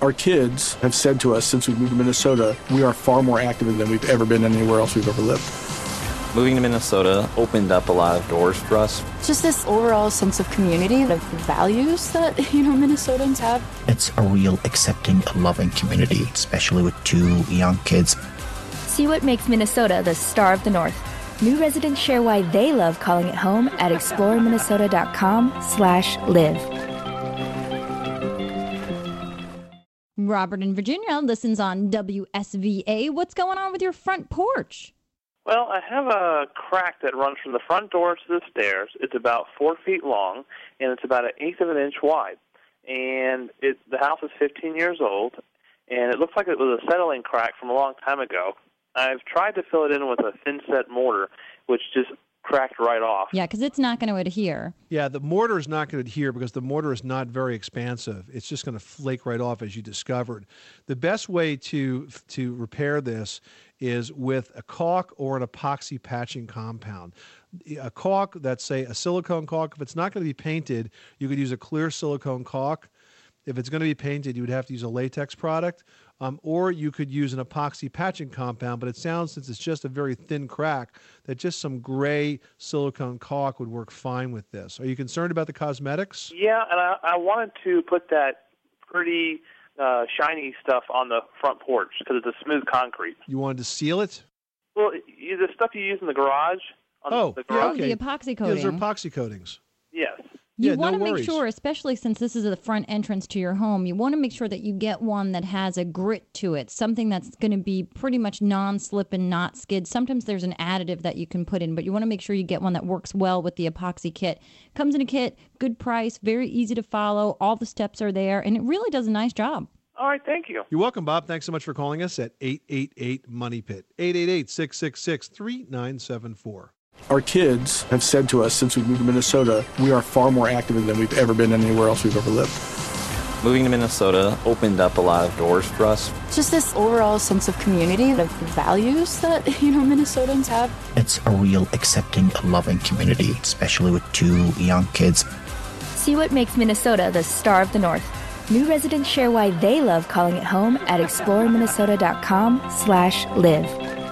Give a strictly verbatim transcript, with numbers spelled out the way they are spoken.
Our kids have said to us since we moved to Minnesota, we are far more active than we've ever been anywhere else we've ever lived. Moving to Minnesota opened up a lot of doors for us. Just this overall sense of community, the values that, you know, Minnesotans have. It's a real accepting, loving community, especially with two young kids. See what makes Minnesota the star of the North. New residents share why they love calling it home at explore minnesota dot com slash live. Robert in Virginia listens on W S V A. What's going on with your front porch? Well, I have a crack that runs from the front door to the stairs. It's about four feet long, and it's about an eighth of an inch wide. And it, the house is fifteen years old, and it looks like it was a settling crack from a long time ago. I've tried to fill it in with a thin-set mortar, which just cracked right off. Yeah, because it's not going to adhere. Yeah, the mortar is not going to adhere because the mortar is not very expansive. It's just going to flake right off, as you discovered. The best way to to repair this is with a caulk or an epoxy patching compound. A caulk, that's, say, a silicone caulk. If it's not going to be painted, you could use a clear silicone caulk. If it's going to be painted, you would have to use a latex product. Um, or you could use an epoxy patching compound, but it sounds, since it's just a very thin crack, that just some gray silicone caulk would work fine with this. Are you concerned about the cosmetics? Yeah, and I, I wanted to put that pretty uh, shiny stuff on the front porch because it's a smooth concrete. You wanted to seal it? Well, you, the stuff you use in the garage. On oh, the garage. yeah, okay. The epoxy coating. Yeah, those are epoxy coatings. Yes. You yeah, want no to make worries. sure, especially since this is the front entrance to your home, you want to make sure that you get one that has a grit to it, something that's going to be pretty much non-slip and not skid. Sometimes there's an additive that you can put in, but you want to make sure you get one that works well with the epoxy kit. Comes in a kit, good price, very easy to follow. All the steps are there, and it really does a nice job. All right, thank you. You're welcome, Bob. Thanks so much for calling us at eight eight eight, money pit, eight eight eight, six six six, three nine seven four. Our kids have said to us since we moved to Minnesota, we are far more active than we've ever been anywhere else we've ever lived. Moving to Minnesota opened up a lot of doors for us. Just this overall sense of community, the values that, you know, Minnesotans have. It's a real accepting, loving community, especially with two young kids. See what makes Minnesota the star of the North. New residents share why they love calling it home at explore minnesota dot com slash live.